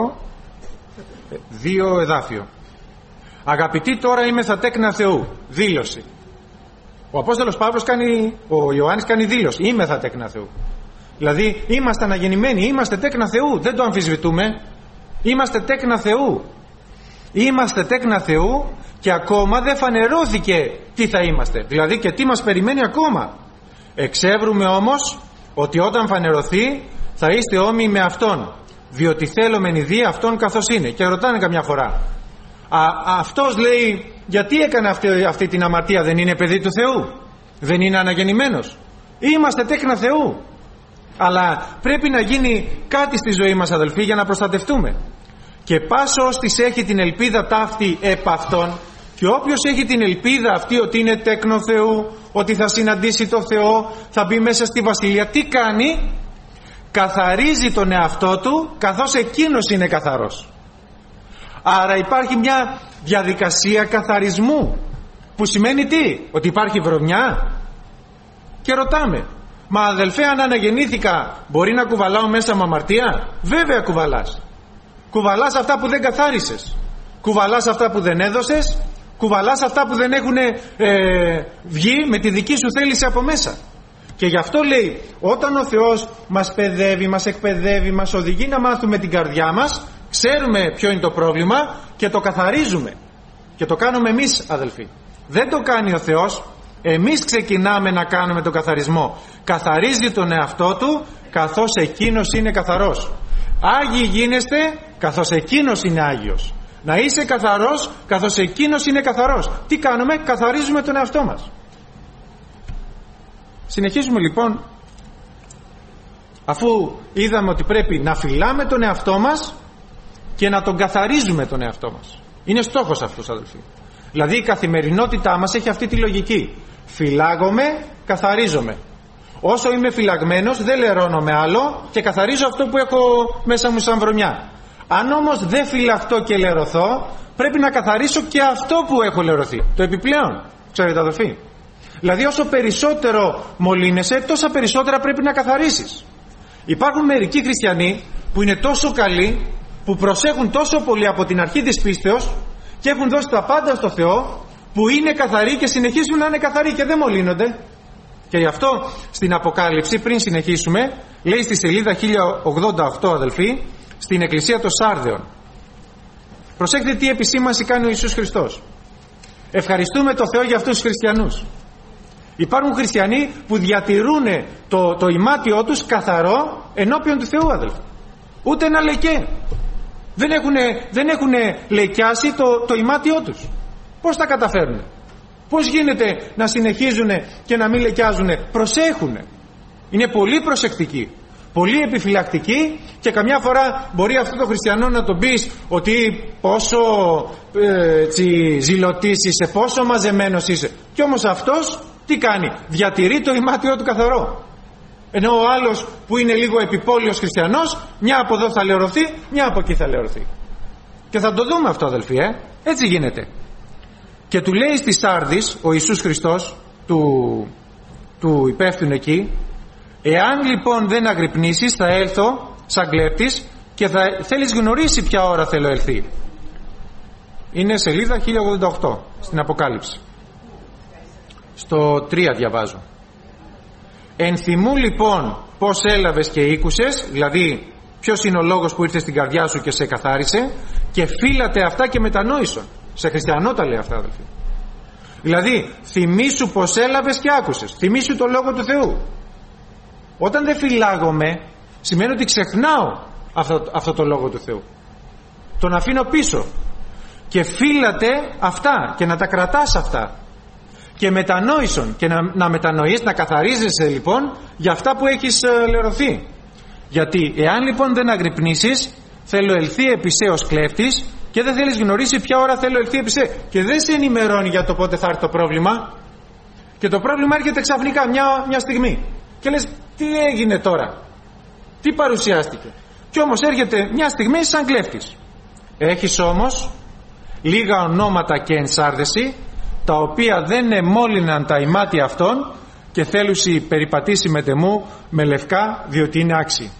2 εδάφιο. Αγαπητοί, τώρα είμαι θα τέκνα Θεού. Δήλωση. Ο Απόστολος Παύλος ο Ιωάννης κάνει δήλωση. Είμαι θα τέκνα Θεού. Δηλαδή είμαστε αναγεννημένοι, είμαστε τέκνα Θεού. Δεν το αμφισβητούμε. Είμαστε τέκνα Θεού. Είμαστε τέκνα Θεού και ακόμα δεν φανερώθηκε τι θα είμαστε. Δηλαδή και τι μας περιμένει ακόμα. Εξεύρουμε όμως ότι όταν φανερωθεί θα είστε όμοιοι με Αυτόν, διότι θέλομεν ιδί Αυτόν καθώς είναι. Και ρωτάνε καμιά φορά, αυτός λέει γιατί έκανε αυτή την αμαρτία? Δεν είναι παιδί του Θεού? Δεν είναι αναγεννημένος? Είμαστε τέκνα Θεού. Αλλά πρέπει να γίνει κάτι στη ζωή μας, αδελφοί, για να προστατευτούμε. Και πάσος της έχει την ελπίδα ταύτη επ' Αυτόν, και όποιος έχει την ελπίδα αυτή ότι είναι τέκνο Θεού, ότι θα συναντήσει το Θεό, θα μπει μέσα στη Βασιλεία, τι κάνει? καθαρίζει τον εαυτό του καθώς εκείνος είναι καθαρός. Άρα υπάρχει μια διαδικασία καθαρισμού, που σημαίνει τι? Ότι υπάρχει βρωμιά. Και ρωτάμε, μα αδελφέ, αν αναγεννήθηκα, μπορεί να κουβαλάω μέσα μου αμαρτία? Βέβαια κουβαλάς. Κουβαλάς αυτά που δεν καθάρισες, κουβαλάς αυτά που δεν έδωσες, κουβαλάς αυτά που δεν έχουν βγει με τη δική σου θέληση από μέσα. Και γι' αυτό λέει, όταν ο Θεός μας παιδεύει, μας εκπαιδεύει, μας οδηγεί να μάθουμε την καρδιά μας, ξέρουμε ποιο είναι το πρόβλημα και το καθαρίζουμε. Και το κάνουμε εμείς, αδελφοί. Δεν το κάνει ο Θεός. Εμείς ξεκινάμε να κάνουμε τον καθαρισμό. Καθαρίζει τον εαυτό του καθώς εκείνος είναι καθαρός. Άγιοι γίνεστε καθώς εκείνος είναι Άγιος. Να είσαι καθαρός καθώς εκείνος είναι καθαρός. Τι κάνουμε? Καθαρίζουμε τον εαυτό μας. Συνεχίζουμε λοιπόν, αφού είδαμε ότι πρέπει να φυλάμε τον εαυτό μας και να τον καθαρίζουμε τον εαυτό μας. Είναι στόχος αυτός, αδελφοί. Δηλαδή η καθημερινότητά μας έχει αυτή τη λογική. Φυλάγομαι, καθαρίζομαι. Όσο είμαι φυλαγμένος δεν λερώνομαι άλλο και καθαρίζω αυτό που έχω μέσα μου σαν βρωμιά. Αν όμως δεν φυλαχτώ και λερωθώ, πρέπει να καθαρίσω και αυτό που έχω λερωθεί, το επιπλέον. Ξέρετε, αδελφοί, δηλαδή όσο περισσότερο μολύνεσαι, τόσα περισσότερα πρέπει να καθαρίσεις. Υπάρχουν μερικοί χριστιανοί που είναι τόσο καλοί, που προσέχουν τόσο πολύ από την αρχή της πίστεως και έχουν δώσει τα πάντα στο Θεό, που είναι καθαροί και συνεχίζουν να είναι καθαροί και δεν μολύνονται. Και γι' αυτό στην Αποκάλυψη, πριν συνεχίσουμε, λέει στη σελίδα 1088, αδελφοί, στην Εκκλησία των Σάρδεων. Προσέξτε τι επισήμανση κάνει ο Ιησούς Χριστός. Ευχαριστούμε το Θεό για αυτούς τους χριστιανούς. Υπάρχουν χριστιανοί που διατηρούν το ημάτιό τους καθαρό ενώπιον του Θεού, αδελφοί. Ούτε ένα λεκέ. Δεν έχουν λεκιάσει το ημάτιό τους. Πώς τα καταφέρουν? Πώς γίνεται να συνεχίζουν και να μην λεκιάζουν? Προσέχουν. Είναι πολύ προσεκτικοί, πολύ επιφυλακτικοί, και φορά μπορεί αυτό το χριστιανό να τον πεις ότι πόσο ζηλωτής είσαι, πόσο μαζεμένος είσαι, και όμως αυτός τι κάνει? Διατηρεί το ημάτιό του καθαρό. Ενώ ο άλλος που είναι λίγο επιπόλαιος χριστιανός, μια από εδώ θα λερωθεί, μια από εκεί θα λερωθεί. Και θα το δούμε αυτό, αδελφοί, έτσι γίνεται. Και του λέει στη Σάρδης ο Ιησούς Χριστός, του υπεύθυνου εκεί, εάν λοιπόν δεν αγρυπνήσεις θα έλθω σαν κλέπτης και θα θέλεις γνωρίσει ποια ώρα θέλω έλθει. Είναι σελίδα 1088 στην Αποκάλυψη. Στο 3 διαβάζω. Ενθυμού λοιπόν πως έλαβες και ήκουσες, δηλαδή ποιος είναι ο λόγος που ήρθε στην καρδιά σου και σε καθάρισε, και φύλατε αυτά και μετανόησον. Σε χριστιανό τα λέει αυτά, αδελφοί. Δηλαδή θυμήσου πως έλαβες και άκουσες, θυμήσου το λόγο του Θεού. Όταν δεν φυλάγομαι, σημαίνει ότι ξεχνάω αυτό το λόγο του Θεού, τον αφήνω πίσω. Και φύλατε αυτά και να τα κρατάς αυτά, και μετανόησον, και να μετανοείς, να καθαρίζεσαι λοιπόν για αυτά που έχεις λερωθεί. Γιατί εάν λοιπόν δεν αγρυπνήσεις, θέλω ελθεί επισέ ως κλέφτης, και δεν θέλεις γνωρίσει ποια ώρα θέλω ελθεί επισέ, και δεν σε ενημερώνει για το πότε θα έρθει το πρόβλημα. Και το πρόβλημα έρχεται ξαφνικά μια στιγμή και λες, τι έγινε τώρα, τι παρουσιάστηκε? Και όμως έρχεται μια στιγμή σαν κλέφτης. Έχεις όμως λίγα ονόματα και ενσάρδεση, τα οποία δεν εμόλυναν τα ημάτια αυτών, και θέλουσι περιπατήσει με τεμού με λευκά, διότι είναι άξιοι.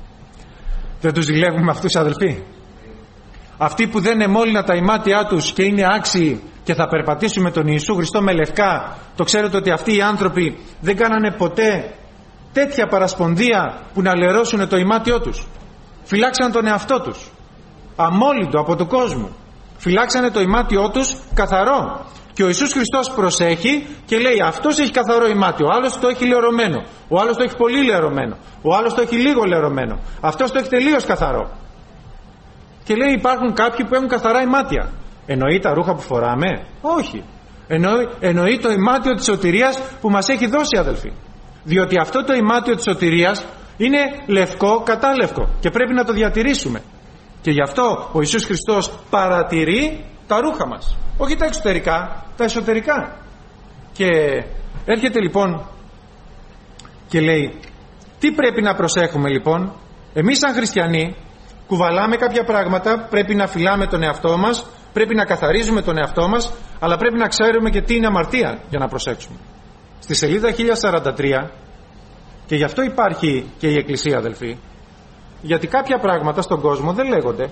Δεν τους ζηλεύουμε αυτούς, αδελφοί? Αυτοί που δεν εμόλυναν τα ημάτια τους και είναι άξιοι και θα περπατήσουν με τον Ιησού Χριστό με λευκά, το ξέρετε ότι αυτοί οι άνθρωποι δεν κάνανε ποτέ τέτοια παρασπονδία που να λερώσουν το ημάτιό τους. Φυλάξαν τον εαυτό τους αμόλυντο από του κόσμου. Φυλάξανε το ημάτιό τους καθαρό. Και ο Ιησούς Χριστός προσέχει και λέει, αυτός έχει καθαρό ημάτιο, ο άλλος το έχει λερωμένο, ο άλλος το έχει πολύ λερωμένο, ο άλλος το έχει λίγο λερωμένο, αυτός το έχει τελείως καθαρό. Και λέει, υπάρχουν κάποιοι που έχουν καθαρά ημάτια. Εννοεί τα ρούχα που φοράμε? Όχι. Εννοεί το ημάτιο της σωτηρίας που μας έχει δώσει, αδελφοί. Διότι αυτό το ημάτιο της σωτηρίας είναι λευκό κατά λευκό και πρέπει να το διατηρήσουμε. Και γι' αυτό ο Ιησούς Χριστός παρατηρεί τα ρούχα μας, όχι τα εξωτερικά, τα εσωτερικά. Και έρχεται λοιπόν και λέει, Τι πρέπει να προσέχουμε λοιπόν? Εμείς σαν χριστιανοί κουβαλάμε κάποια πράγματα, πρέπει να φυλάμε τον εαυτό μας, πρέπει να καθαρίζουμε τον εαυτό μας, αλλά πρέπει να ξέρουμε και τι είναι αμαρτία για να προσέξουμε. Στη σελίδα 1043, και γι' αυτό υπάρχει και η Εκκλησία, αδελφοί, γιατί κάποια πράγματα στον κόσμο δεν λέγονται.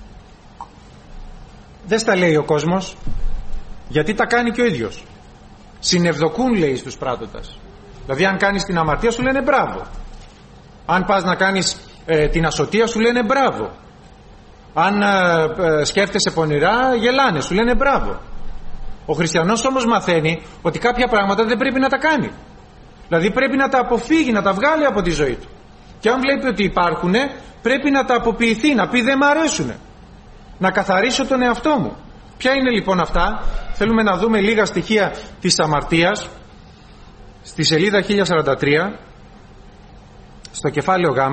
Δεν στα λέει ο κόσμος, γιατί τα κάνει και ο ίδιος. Συνευδοκούν, λέει, στους πράττοντας. Δηλαδή αν κάνεις την αμαρτία σου λένε μπράβο. Αν πας να κάνεις την ασωτεία σου λένε μπράβο. Αν σκέφτεσαι πονηρά γελάνε, σου λένε μπράβο. Ο χριστιανός όμως μαθαίνει ότι κάποια πράγματα δεν πρέπει να τα κάνει. Δηλαδή πρέπει να τα αποφύγει, να τα βγάλει από τη ζωή του. Και αν βλέπει ότι υπάρχουν, πρέπει να τα αποποιηθεί, να πει δεν μ' αρέσουν, να καθαρίσω τον εαυτό μου. Ποια είναι λοιπόν αυτά? Θέλουμε να δούμε λίγα στοιχεία της αμαρτίας στη σελίδα 1043, στο κεφάλαιο Γ.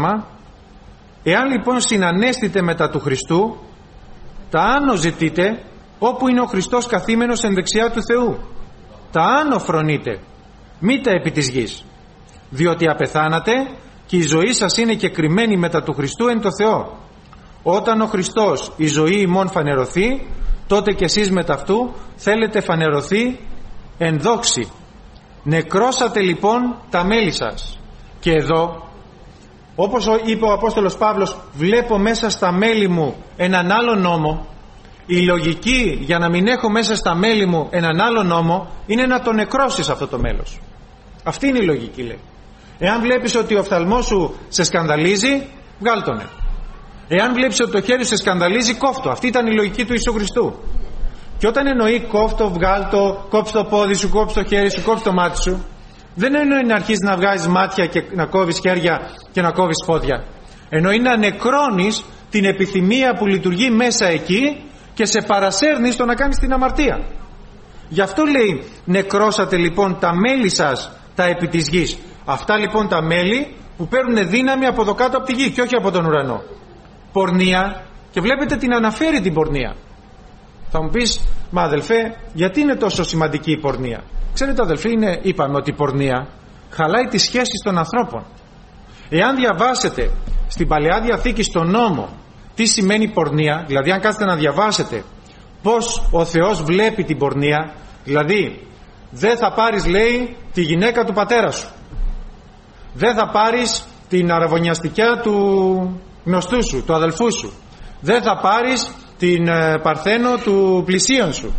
Εάν λοιπόν συνανέστητε μετά του Χριστού, τα άνω ζητείτε, όπου είναι ο Χριστός καθήμενος εν δεξιά του Θεού. Τα άνω φρονείτε, μη τα επί της γης, διότι απεθάνατε και η ζωή σας είναι κεκριμένη μετά του Χριστού εν το Θεό. Όταν ο Χριστός η ζωή ημών φανερωθεί, τότε και εσείς μετά αυτού θέλετε φανερωθεί εν δόξη. Νεκρώσατε λοιπόν τα μέλη σας. Και εδώ, όπως είπε ο Απόστολος Παύλος, βλέπω μέσα στα μέλη μου έναν άλλο νόμο. Η λογική για να μην έχω μέσα στα μέλη μου έναν άλλο νόμο είναι να το νεκρώσεις αυτό το μέλος. Αυτή είναι η λογική, λέει. Εάν βλέπεις ότι ο οφθαλμός σου σε σκανδαλίζει, βγάλ' τον. Εάν βλέπεις ότι το χέρι σου σε σκανδαλίζει, κόφτο. Αυτή ήταν η λογική του Ιησού Χριστού. Και όταν εννοεί κόφτο, βγάλτο, κόψει το πόδι σου, κόψει το χέρι σου, κόψει το μάτι σου, δεν εννοεί να αρχίσεις να βγάζεις μάτια και να κόβεις χέρια και να κόβεις πόδια. Εννοεί να νεκρώνεις την επιθυμία που λειτουργεί μέσα εκεί και σε παρασέρνει στο να κάνεις την αμαρτία. Γι' αυτό λέει νεκρώσατε λοιπόν τα μέλη σας τα επί της γης. Αυτά λοιπόν τα μέλη που παίρνουν δύναμη από εδώ κάτω από τη γη και όχι από τον ουρανό. Πορνεία, και βλέπετε την αναφέρει την πορνεία. Θα μου πεις, μα αδελφέ, γιατί είναι τόσο σημαντική η πορνεία? Ξέρετε αδελφέ, είπαμε ότι η πορνεία χαλάει τις σχέσεις των ανθρώπων. Εάν διαβάσετε στην Παλαιά Διαθήκη στον νόμο τι σημαίνει πορνεία, δηλαδή αν κάθετε να διαβάσετε πως ο Θεός βλέπει την πορνεία, δηλαδή δεν θα πάρεις, λέει, τη γυναίκα του πατέρα σου, δεν θα πάρεις την αραβωνιαστικιά του γνωστού σου, του αδελφού σου, δεν θα πάρεις την παρθένο του πλησίον σου,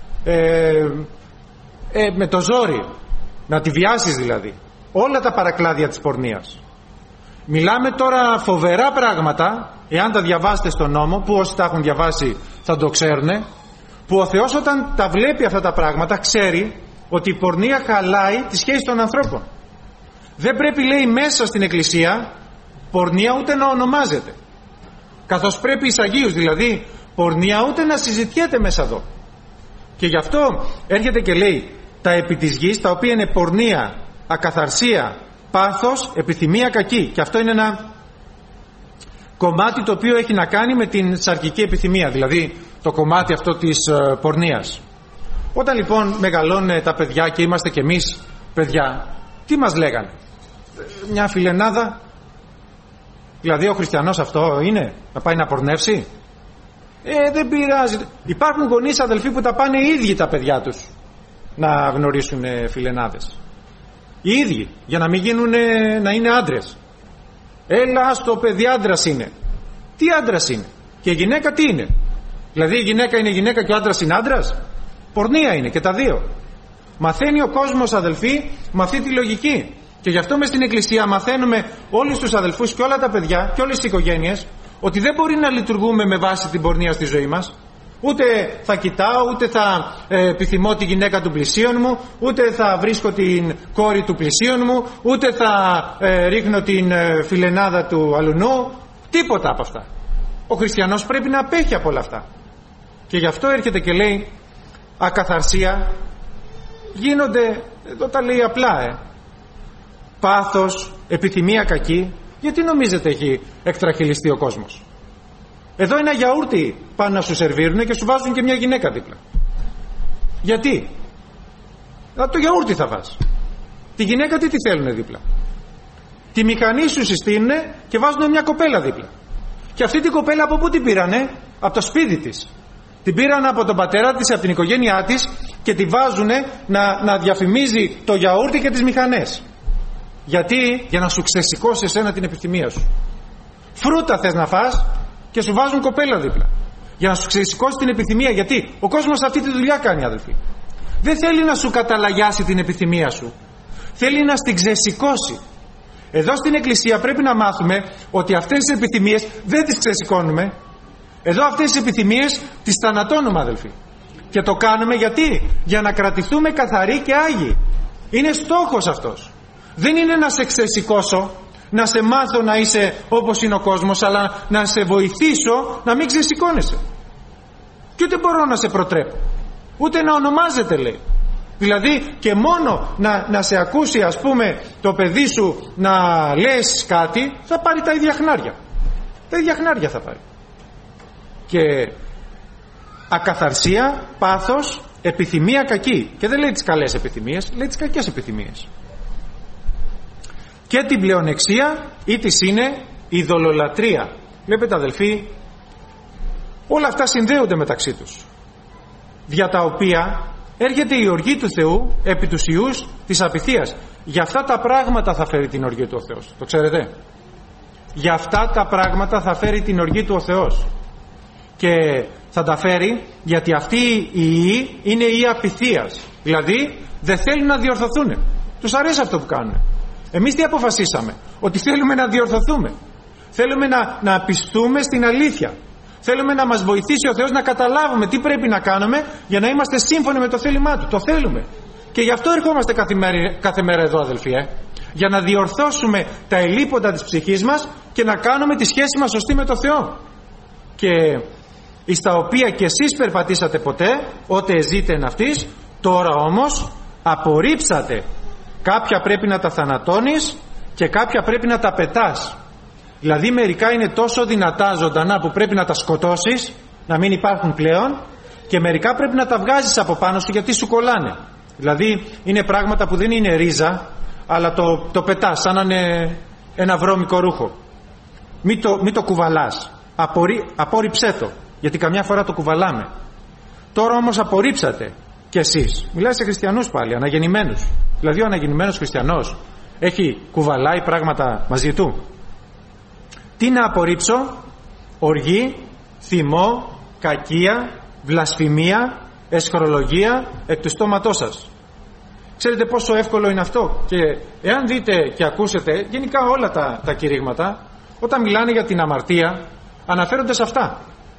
με το ζόρι, να τη βιάσεις δηλαδή. Όλα τα παρακλάδια της πορνείας. Μιλάμε τώρα φοβερά πράγματα, εάν τα διαβάσετε στον νόμο, που όσοι τα έχουν διαβάσει θα το ξέρουν, που ο Θεός όταν τα βλέπει αυτά τα πράγματα ξέρει ότι η πορνεία χαλάει τη σχέση των ανθρώπων. Δεν πρέπει, λέει, μέσα στην Εκκλησία πορνεία ούτε να ονομάζεται, καθώς πρέπει εις Αγίους, δηλαδή πορνεία ούτε να συζητιέται μέσα εδώ. Και γι' αυτό έρχεται και λέει τα επί της γης, τα οποία είναι πορνεία, ακαθαρσία, πάθος, επιθυμία κακή. Και αυτό είναι ένα κομμάτι το οποίο έχει να κάνει με την σαρκική επιθυμία, δηλαδή το κομμάτι αυτό της πορνείας. Όταν λοιπόν μεγαλώνουν τα παιδιά και είμαστε κι εμείς παιδιά, τι μας λέγανε? Μια φιλενάδα, δηλαδή ο χριστιανός αυτό είναι, να πάει να πορνεύσει? Δεν πειράζει. Υπάρχουν γονείς, αδελφοί, που τα πάνε οι ίδιοι τα παιδιά τους να γνωρίσουν φιλενάδες. Οι ίδιοι, για να μην γίνουν, να είναι άντρες. Έλα στο παιδί, άντρας είναι. Τι άντρας είναι? Και η γυναίκα τι είναι? Δηλαδή η γυναίκα είναι γυναίκα και ο άντρας είναι άντρας? Πορνεία είναι και τα δύο. Μαθαίνει ο κόσμος, αδελφοί, με αυτή τη λογική. Και γι' αυτό μες στην Εκκλησία μαθαίνουμε όλους τους αδελφούς και όλα τα παιδιά και όλες τις οικογένειες ότι δεν μπορεί να λειτουργούμε με βάση την πορνεία στη ζωή μας. Ούτε θα κοιτάω, ούτε θα επιθυμώ τη γυναίκα του πλησίον μου, ούτε θα βρίσκω την κόρη του πλησίον μου, ούτε θα ρίχνω την φιλενάδα του αλουνού. Τίποτα από αυτά. Ο χριστιανός πρέπει να απέχει από όλα αυτά. Και γι' αυτό έρχεται και λέει ακαθαρσία. Γίνονται, εδώ τα λέει απλά, πάθος, επιθυμία κακή. Γιατί νομίζετε έχει εκτραχυλιστεί ο κόσμος? Εδώ ένα γιαούρτι πάνε να σου σερβίρουν και σου βάζουν και μια γυναίκα δίπλα. Γιατί? Το γιαούρτι θα βάζει. Τη γυναίκα τι θέλουν δίπλα? Τη μηχανή σου συστήνουνε και βάζουν μια κοπέλα δίπλα. Και αυτή την κοπέλα από πού την πήρανε? Από το σπίτι της. Την πήραν από τον πατέρα της, από την οικογένειά της, και τη βάζουνε να διαφημίζει το γιαούρτι και τις μηχανές. Γιατί? Για να σου ξεσηκώσει εσένα την επιθυμία σου. Φρούτα θες να φας και σου βάζουν κοπέλα δίπλα. Για να σου ξεσηκώσει την επιθυμία. Γιατί ο κόσμος αυτή τη δουλειά κάνει, αδελφοί. Δεν θέλει να σου καταλαγιάσει την επιθυμία σου. Θέλει να στην ξεσηκώσει. Εδώ στην Εκκλησία πρέπει να μάθουμε ότι αυτές τις επιθυμίες δεν τις ξεσηκώνουμε. Εδώ αυτές τις επιθυμίες τις θανατώνουμε, αδελφοί. Και το κάνουμε γιατί? Για να κρατηθούμε καθαροί και άγιοι. Είναι στόχος αυτός. Δεν είναι να σε ξεσηκώσω, να σε μάθω να είσαι όπως είναι ο κόσμος, αλλά να σε βοηθήσω να μην ξεσηκώνεσαι. Και ούτε μπορώ να σε προτρέπω, ούτε να ονομάζεται, λέει. Δηλαδή και μόνο να σε ακούσει, ας πούμε, το παιδί σου να λες κάτι, θα πάρει τα ίδια χνάρια. Τα ίδια χνάρια θα πάρει. Και ακαθαρσία, πάθος, επιθυμία κακή. Και δεν λέει τις καλές επιθυμίες, λέει τις κακές επιθυμίες. Και την πλεονεξία ή της είναι η ειδωλολατρία. Βλέπετε, αδελφοί, όλα αυτά συνδέονται μεταξύ τους, δια τα οποία έρχεται η οργή του Θεού επί τους ιούς της απειθίας. Για αυτά τα πράγματα θα φέρει την οργή του ο Θεός. Το ξέρετε? Για αυτά τα πράγματα θα φέρει την οργή του ο Θεός. Και θα τα φέρει γιατί αυτοί οι ιοί είναι ιοί απειθίας. Δηλαδή δεν θέλουν να διορθωθούν. Τους αρέσει αυτό που κάνουν. Εμείς τι αποφασίσαμε? Ότι θέλουμε να διορθωθούμε. Θέλουμε να πιστούμε στην αλήθεια. Θέλουμε να μας βοηθήσει ο Θεός να καταλάβουμε τι πρέπει να κάνουμε για να είμαστε σύμφωνοι με το θέλημά Του. Το θέλουμε. Και γι' αυτό ερχόμαστε κάθε μέρα εδώ, αδελφοί. Για να διορθώσουμε τα ελλείποντα της ψυχής μας και να κάνουμε τη σχέση μας σωστή με το Θεό. Και εις τα οποία και εσείς περπατήσατε ποτέ, ότε ζείτε εν αυτής, τώρα όμως απορρίψατε. Κάποια πρέπει να τα θανατώνεις και κάποια πρέπει να τα πετάς. Δηλαδή μερικά είναι τόσο δυνατά ζωντανά που πρέπει να τα σκοτώσεις, να μην υπάρχουν πλέον, και μερικά πρέπει να τα βγάζεις από πάνω σου γιατί σου κολλάνε. Δηλαδή είναι πράγματα που δεν είναι ρίζα, αλλά το πετάς σαν να είναι ένα βρώμικο ρούχο. Μην το κουβαλάς. Απόρριψέ το, γιατί καμιά φορά το κουβαλάμε. Τώρα όμως απορρίψατε κι εσείς. Μιλάει σε χριστιανούς πάλι, αναγεννημένους. Δηλαδή ο αναγεννημένος χριστιανός κουβαλάει πράγματα μαζί του. Τι να απορρίψω? Οργή, θυμό, κακία, βλασφημία, εσχρολογία εκ του στόματός σας. Ξέρετε πόσο εύκολο είναι αυτό? Και εάν δείτε και ακούσετε γενικά όλα τα κηρύγματα, όταν μιλάνε για την αμαρτία αναφέρονται σε αυτά.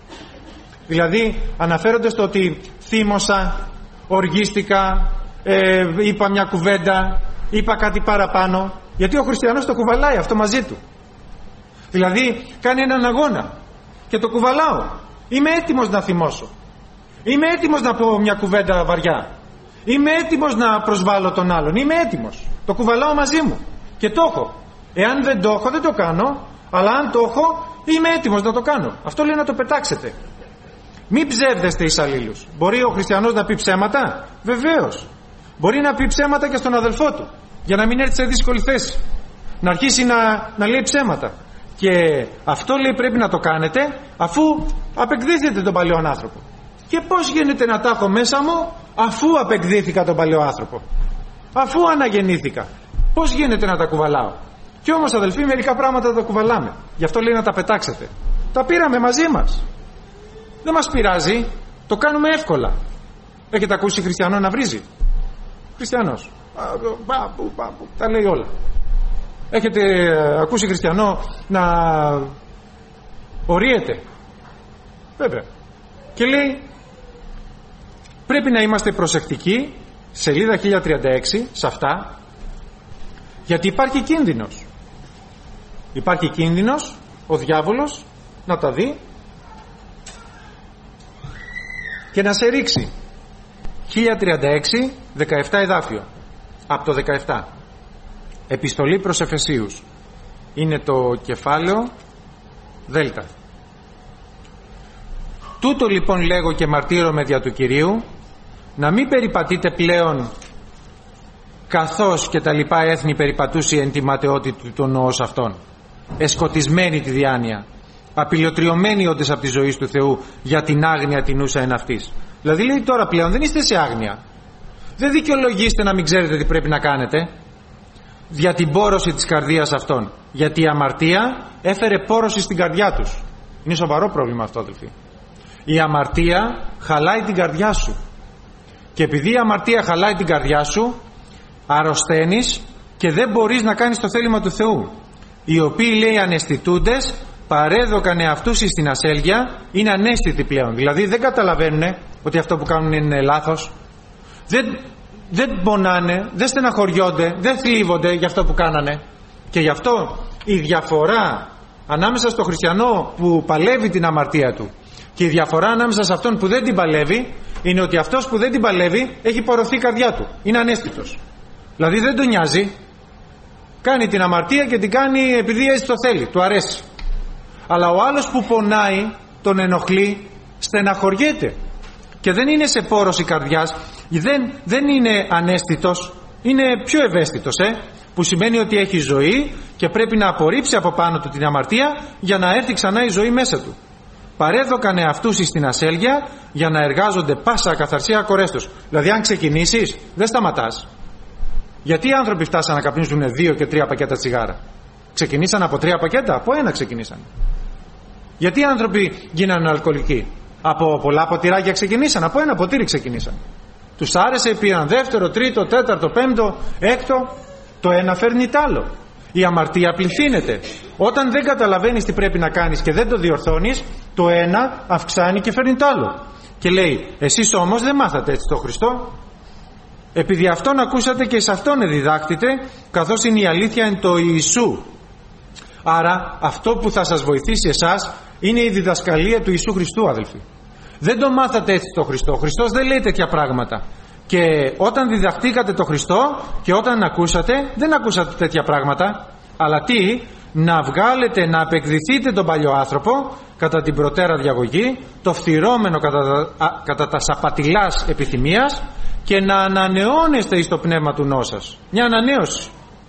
Δηλαδή αναφέρονται στο ότι θύμωσα, οργίστηκα, είπα μια κουβέντα, είπα κάτι παραπάνω, γιατί ο χριστιανός το κουβαλάει αυτό μαζί του. Δηλαδή κάνει έναν αγώνα και το κουβαλάω. Είμαι έτοιμος να θυμώσω, είμαι έτοιμος να πω μια κουβέντα βαριά, είμαι έτοιμος να προσβάλλω τον άλλον, είμαι έτοιμος, το κουβαλάω μαζί μου και το έχω. Εάν δεν το έχω δεν το κάνω, αλλά αν το έχω είμαι έτοιμος να το κάνω. Αυτό λέει να το πετάξετε. Μην ψεύδεστε εις αλλήλους. Μπορεί ο χριστιανός να πει ψέματα? Βεβαίως. Μπορεί να πει ψέματα και στον αδελφό του, για να μην έρθει σε δύσκολη θέση, να αρχίσει να λέει ψέματα. Και αυτό, λέει, πρέπει να το κάνετε αφού απεκδίθετε τον παλιό άνθρωπο. Και πώς γίνεται να τα έχω μέσα μου αφού απεκδίθηκα τον παλιό άνθρωπο, αφού αναγεννήθηκα? Πώς γίνεται να τα κουβαλάω? Κι όμως, αδελφοί, μερικά πράγματα τα κουβαλάμε. Γι' αυτό λέει να τα πετάξετε. Τα πήραμε μαζί μας. Δεν μας πειράζει, το κάνουμε εύκολα. Έχετε ακούσει χριστιανό να βρίζει? Χριστιανός τα λέει όλα. Έχετε ακούσει χριστιανό να ορίεται? Βέβαια. Και λέει πρέπει να είμαστε προσεκτικοί, σελίδα 1036, σε αυτά, γιατί υπάρχει κίνδυνος. Υπάρχει κίνδυνος ο διάβολος να τα δει και να σε ρίξει. 1036, 17 εδάφιο, από το 17. Επιστολή προς Εφεσίους. Είναι το κεφάλαιο Δέλτα. Τούτο λοιπόν λέγω και μαρτύρομαι δια του Κυρίου, να μην περιπατείτε πλέον καθώς και τα λοιπά έθνη περιπατούσε εν τη ματαιότητα του Νόος αυτών, εσκοτισμένη τη διάνοια, απειλωτριωμένοι όντες από τη ζωή του Θεού για την άγνοια την ούσα εν αυτής. Δηλαδή λέει τώρα πλέον δεν είστε σε άγνοια, δεν δικαιολογείστε να μην ξέρετε τι πρέπει να κάνετε για την πόρωση της καρδίας αυτών, γιατί η αμαρτία έφερε πόρωση στην καρδιά τους. Είναι σοβαρό πρόβλημα αυτό, αδελφοί. Η αμαρτία χαλάει την καρδιά σου, και επειδή η αμαρτία χαλάει την καρδιά σου, αρρωσταίνεις και δεν μπορείς να κάνεις το θέλημα του Θεού. Οι οποίοι, λέει, αναισθητούντες παρέδωκαν εαυτούς στην ασέλγεια, είναι αναίσθητοι πλέον, δηλαδή δεν καταλαβαίνουν ότι αυτό που κάνουν είναι λάθος, δεν πονάνε, δεν στεναχωριόνται, δεν θλίβονται για αυτό που κάνανε. Και γι' αυτό η διαφορά ανάμεσα στο χριστιανό που παλεύει την αμαρτία του και η διαφορά ανάμεσα σε αυτόν που δεν την παλεύει είναι ότι αυτός που δεν την παλεύει έχει πορωθεί η καρδιά του, είναι αναίσθητος, δηλαδή δεν τον νοιάζει, κάνει την αμαρτία και την κάνει επειδή έτσι το θέλει, του αρέσει. Αλλά ο άλλος που πονάει, τον ενοχλεί, στεναχωριέται και δεν είναι σε πόρωση καρδιάς, δεν είναι αναίσθητος, είναι πιο ευαίσθητος, που σημαίνει ότι έχει ζωή και πρέπει να απορρίψει από πάνω του την αμαρτία για να έρθει ξανά η ζωή μέσα του. Παρέδωκανε αυτούς στην ασέλγεια για να εργάζονται πάσα ακαθαρσία κορέστος. Δηλαδή αν ξεκινήσεις δεν σταματάς. Γιατί οι άνθρωποι φτάσαν να καπνίζουν 2 και 3 πακέτα τσιγάρα? Ξεκινήσαν από 3 πακέτα, από 1 ξεκινήσαν. Γιατί οι άνθρωποι γίνανε αλκοολικοί? Από πολλά ποτηράκια ξεκινήσαν, από 1 ποτήρι ξεκινήσαν. Τους άρεσε, πήραν 2ο, 3ο, 4ο, 5ο, 6ο. Το ένα φέρνει τ' άλλο. Η αμαρτία πληθύνεται. Όταν δεν καταλαβαίνεις τι πρέπει να κάνεις και δεν το διορθώνεις, το ένα αυξάνει και φέρνει το άλλο. Και λέει, εσείς όμως δεν μάθατε έτσι το Χριστό. Επειδή αυτόν ακούσατε και σε αυτόν διδάχτητε, καθώς είναι η αλήθεια εν το Ιησού. Άρα αυτό που θα σας βοηθήσει εσάς είναι η διδασκαλία του Ιησού Χριστού, αδελφοί. Δεν το μάθατε έτσι το Χριστό. Ο Χριστός δεν λέει τέτοια πράγματα. Και όταν διδαχτήκατε το Χριστό και όταν ακούσατε, δεν ακούσατε τέτοια πράγματα. Αλλά τι? Να βγάλετε, να απεκδηθείτε τον παλιό άνθρωπο κατά την προτέρα διαγωγή, το φθυρώμενο κατά τα σαπατηλάς επιθυμίας, και να ανανεώνεστε εις το πνεύμα του νόου σας. Μια ανανέωση.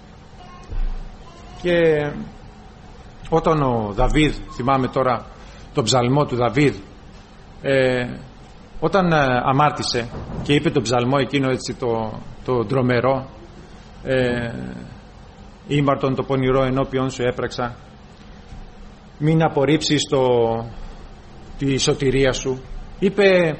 Και όταν ο Δαβίδ, θυμάμαι τώρα τον ψαλμό του Δαβίδ, όταν αμάρτησε και είπε τον ψαλμό εκείνο έτσι το ντρομερό, ήμαρτον το πονηρό ενώπιον σου έπραξα, μην απορρίψεις τη σωτηρία σου, είπε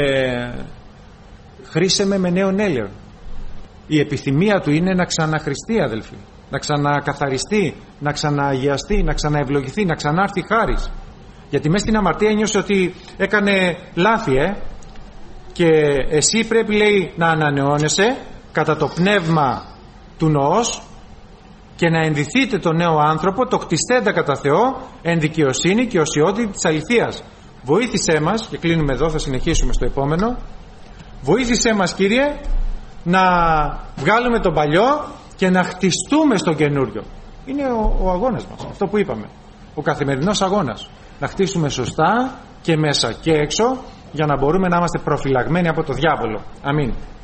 χρήσε με νέον έλεον. Η επιθυμία του είναι να ξαναχρηστεί, αδελφοί, να ξανακαθαριστεί, να ξανααγιαστεί, να ξαναευλογηθεί, να ξανάρθει χάρις. Γιατί μέσα στην αμαρτία νιώσε ότι έκανε λάθη, και εσύ πρέπει, λέει, να ανανεώνεσαι κατά το πνεύμα του νοός και να ενδυθείτε τον νέο άνθρωπο, το κτιστέντα κατά Θεό εν δικαιοσύνη και οσιότητα της αληθείας. Βοήθησέ μας, και κλείνουμε εδώ, θα συνεχίσουμε στο επόμενο. Βοήθησέ μας, Κύριε, να βγάλουμε τον παλιό και να χτιστούμε στον καινούριο. Είναι ο αγώνας μας, αυτό που είπαμε, ο καθημερινός αγώνας. Να χτίσουμε σωστά και μέσα και έξω, για να μπορούμε να είμαστε προφυλαγμένοι από το διάβολο. Αμήν.